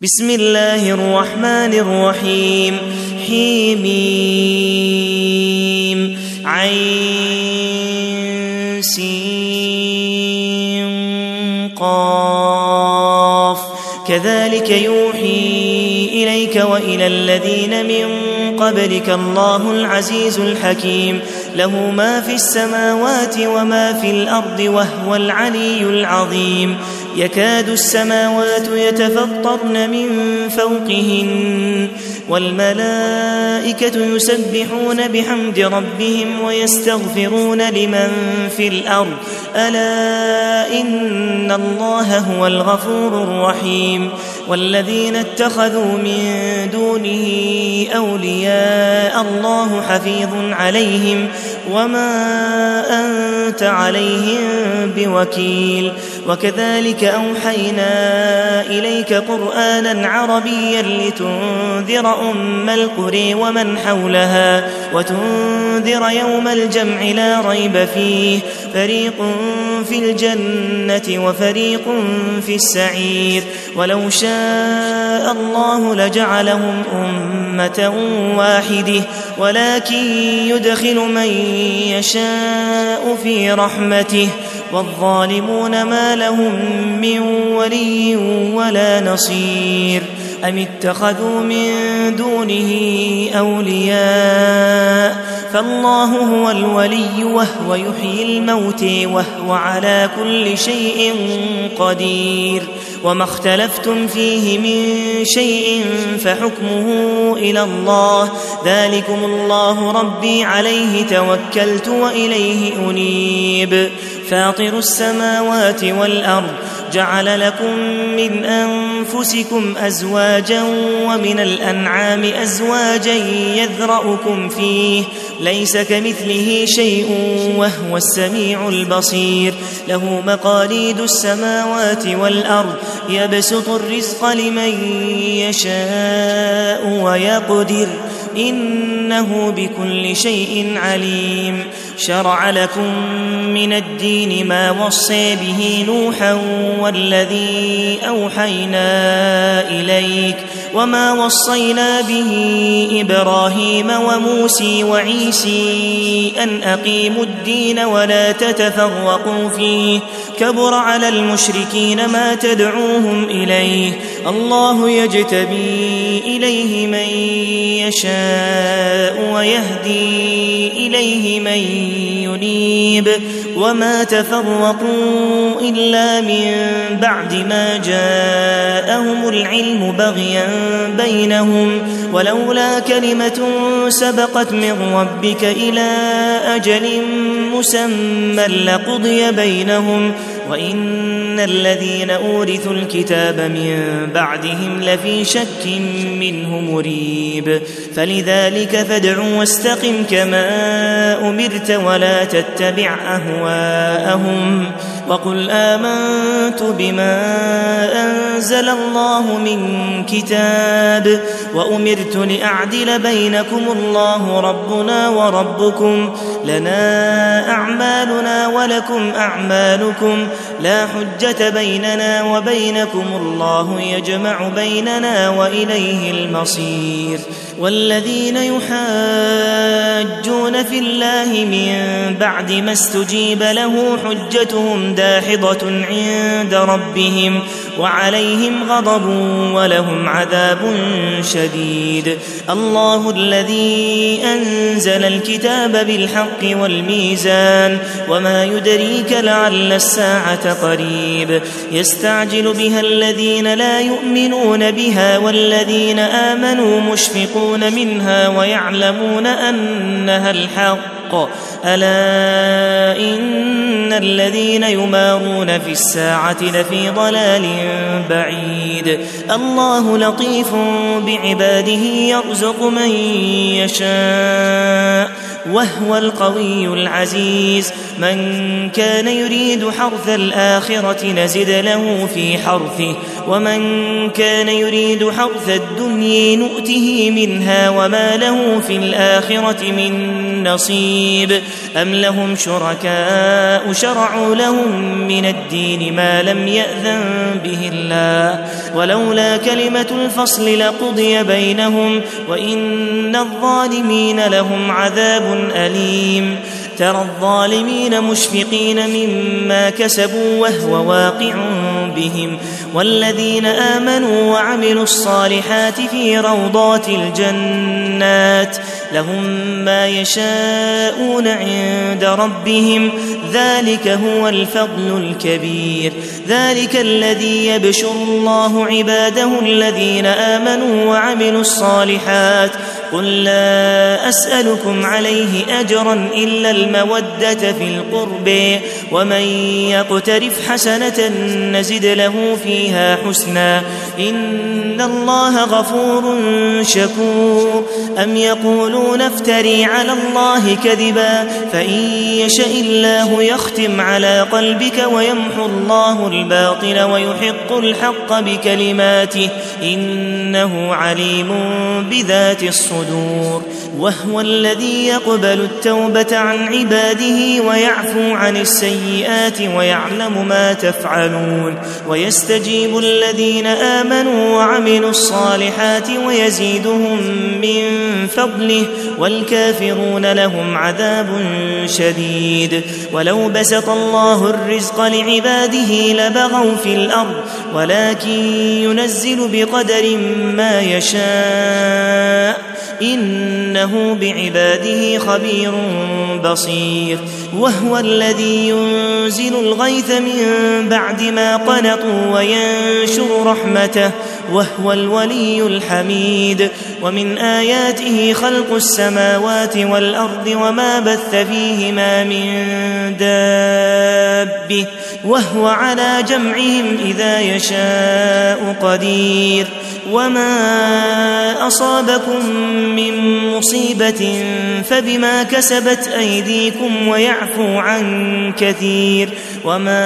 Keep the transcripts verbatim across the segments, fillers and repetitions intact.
بسم الله الرحمن الرحيم حميم عين سين قاف كذلك يوحي إليك وإلى الذين من قبلك الله العزيز الحكيم له ما في السماوات وما في الأرض وهو العلي العظيم يكاد السماوات يتفطرن من فوقهن والملائكة يسبحون بحمد ربهم ويستغفرون لمن في الأرض ألا إن الله هو الغفور الرحيم والذين اتخذوا من دونه أولياء الله حفيظ عليهم وما أنت عليهم بوكيل وكذلك أوحينا إليك قرآنا عربيا لتنذر أم القرى ومن حولها وتنذر يوم الجمع لا ريب فيه فريق في الجنة وفريق في السعير ولو شاء الله لجعلهم أمة واحدة ولكن يدخل من يشاء في رحمته والظالمون ما لهم من ولي ولا نصير أم اتخذوا من دونه أولياء فالله هو الولي وهو يحيي الموت وهو على كل شيء قدير وما اختلفتم فيه من شيء فحكمه إلى الله ذلكم الله ربي عليه توكلت وإليه أنيب فاطر السماوات والأرض جعل لكم من أنفسكم أزواجا ومن الأنعام أزواجا يذرأكم فيه ليس كمثله شيء وهو السميع البصير له مقاليد السماوات والأرض يبسط الرزق لمن يشاء ويقدر إنه بكل شيء عليم شرع لكم من الدين ما وصى به نوحا والذي أوحينا إليك وما وصينا به إبراهيم وموسى وعيسى أن أقيموا الدين ولا تتفرقوا فيه كبر على المشركين ما تدعوهم إليه الله يجتبي إليه من يشاء ويهدي إليه من ينيب وما تفرقوا إلا من بعد ما جاءهم العلم بغيا بينهم ولولا كلمة سبقت من ربك إلى أجل مسمى لقضي بينهم وإن الذين أورثوا الكتاب من بعدهم لفي شك منه مريب فلذلك فادع واستقم كما أمرت ولا تتبع أهواءهم وقل آمنت بما أنزل الله من كتاب وأمرت لأعدل بينكم الله ربنا وربكم لنا أعمالنا ولكم أعمالكم لا حجة بيننا وبينكم الله يجمع بيننا وإليه المصير والذين يحاجون في الله من بعد ما استجيب له حجتهم داحضة عند ربهم وعليهم غضب ولهم عذاب شديد الله الذي أنزل الكتاب بالحق والميزان وما يدريك لعل الساعة قريب يستعجل بها الذين لا يؤمنون بها والذين آمنوا مشفقون منها ويعلمون أنها الحق ألا إن الذين يمارون في الساعة لفي ضلال بعيد الله لطيف بعباده يرزق من يشاء وهو القوي العزيز من كان يريد حرث الآخرة نزد له في حرثه ومن كان يريد حرث الدنيا نؤته منها وما له في الآخرة من نصيب أم لهم شركاء شرعوا لهم من الدين ما لم يأذن به الله ولولا كلمة الفصل لقضي بينهم وإن الظالمين لهم عذاب أليم ترى الظالمين مشفقين مما كسبوا وهو واقع بهم والذين آمنوا وعملوا الصالحات في روضات الجنات لهم ما يشاءون عند ربهم ذلك هو الفضل الكبير ذلك الذي يبشر الله عباده الذين آمنوا وعملوا الصالحات قل لا أسألكم عليه أجرا إلا المودة في القرب ومن يقترف حسنة نزد له فيها حسنا إن الله غفور شكور أم يقولون افتري على الله كذبا فإن يشاء الله يختم على قلبك ويمحو الله الباطل ويحق الحق بكلماته إنه عليم بذات الصدور وهو الذي يقبل التوبة عن عباده ويعفو عن السيئات ويعلم ما تفعلون ويستجيب الذين آمنوا وعملوا الصالحات ويزيدهم من فضله والكافرون لهم عذاب شديد ولو بسط الله الرزق لعباده لبغوا في الأرض ولكن ينزل بقدر ما يشاء إنه بعباده خبير بصير وهو الذي ينزل الغيث من بعد ما قنطوا وينشر رحمته وهو الولي الحميد ومن آياته خلق السماوات والأرض وما بث فيهما من دابة وهو على جمعهم إذا يشاء قدير وما أصابكم من مصيبة فبما كسبت أيديكم ويعفو عن كثير وما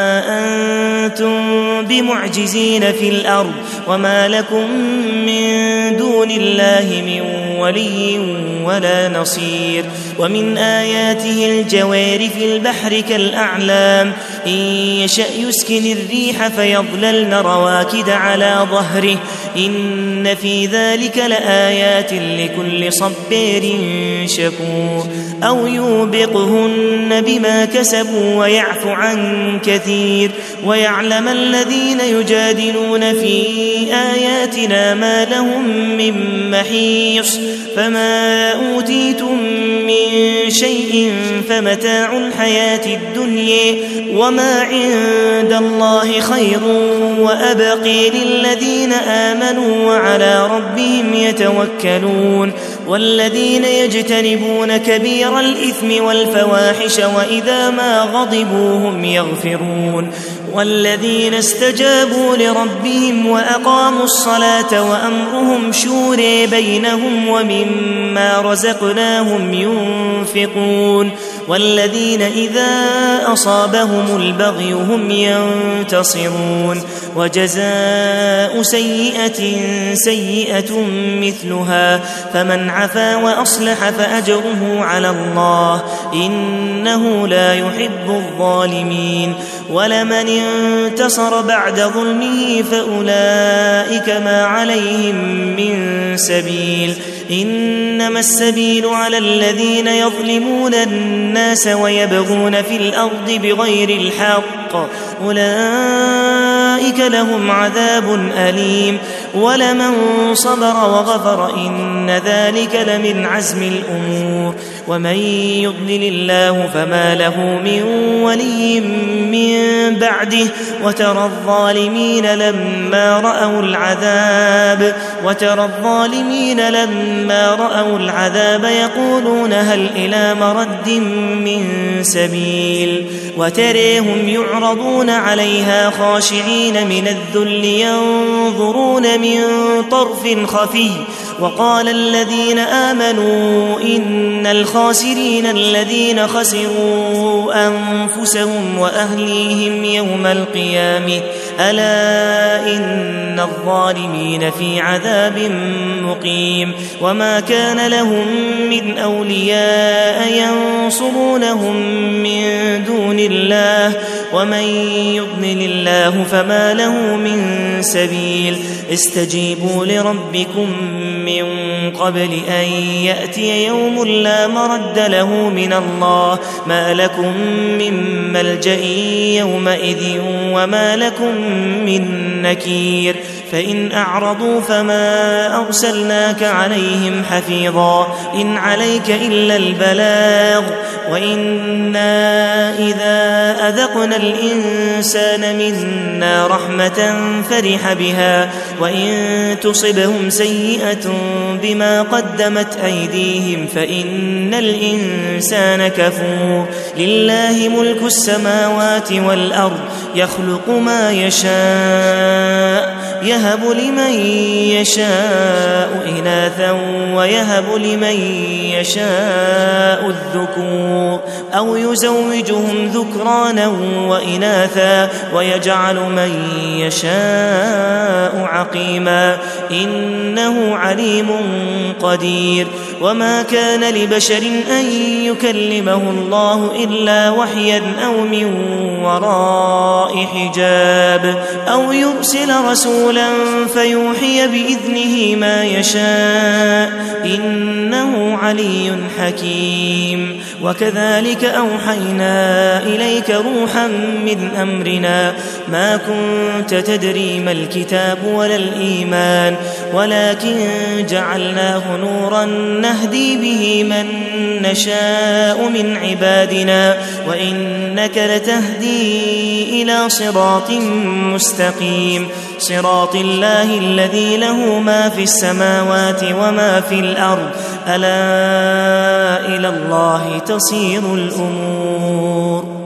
أنتم بمعجزين في الأرض وما لكم من دون الله من ولي ولا نصير ومن آياته الجوار في البحر كالأعلام إن يشأ يسكن الريح فيظللن رواكد على ظهره إن في ذلك لآيات لكل صبير شكور أو يوبقهن بما كسبوا ويعفو عن كثير ويعلم الذين يجادلون في آياتنا ما لهم من محيص فما أوتيتم من شيء فمتاع الحياة الدنيا وما عند الله خير وأبقي للذين آمنوا وعلى ربهم يتوكلون والذين يجتنبون كبير الإثم والفواحش وإذا ما غضبوا هم يغفرون والذين استجابوا لربهم وأقاموا الصلاة وأمرهم شورى بينهم ومما رزقناهم ينفقون والذين إذا أصابهم البغي هم ينتصرون وجزاء سيئة سيئة مثلها فمن عفا وأصلح فأجره على الله إنه لا يحب الظالمين ولمن انتصر بعد ظلمه فأولئك ما عليهم من سبيل إنما السبيل على الذين يظلمون الناس ويبغون في الأرض بغير الحق أولئك لهم عذاب أليم ولمن صبر وغفر إن ذلك لمن عزم الأمور ومن يضلل الله فما له من ولي من بعده وترى الظالمين لما رأوا العذاب وترى الظالمين لما رأوا العذاب يقولون هل إلى مرد من سبيل وتريهم يعرضون عليها خاشعين من الذل ينظرون من طرف خفي وقال الذين آمنوا إن الخاسرين الذين خسروا أنفسهم وأهليهم يوم القيامة ألا إن الظالمين في عذاب مقيم وما كان لهم من أولياء ينصرونهم من دون الله ومن يضلل الله فما له من سبيل استجيبوا لربكم من قبل أن يأتي يوم لا مرد له من الله ما لكم من ملجأ يومئذ وما لكم من نكير فإن أعرضوا فما أرسلناك عليهم حفيظا إن عليك إلا البلاغ وإنا إذا أذقنا الإنسان منا رحمة فرح بها وإن تصبهم سيئة بما قدمت أيديهم فإن الإنسان كفور لله ملك السماوات والأرض يخلق ما يشاء يهب لمن يشاء إناثا ويهب لمن يشاء الذكور أو يزوجهم ذكرانا وإناثا ويجعل من يشاء عقيما إنه عليم قدير وما كان لبشر أن يكلمه الله إلا وحيا أو من وراء حجاب أو يرسل رسولا فيوحي بإذنه ما يشاء إنه علي حكيم وكذلك أوحينا إليك روحا من أمرنا ما كنت تدري ما الكتاب ولا الإيمان ولكن جعلناه نورا نهدي به من نشاء من عبادنا وإنك لتهدي إلى صراط مستقيم صراط الله الذي له ما في السماوات وما في الأرض ألا إلى الله تصير الأمور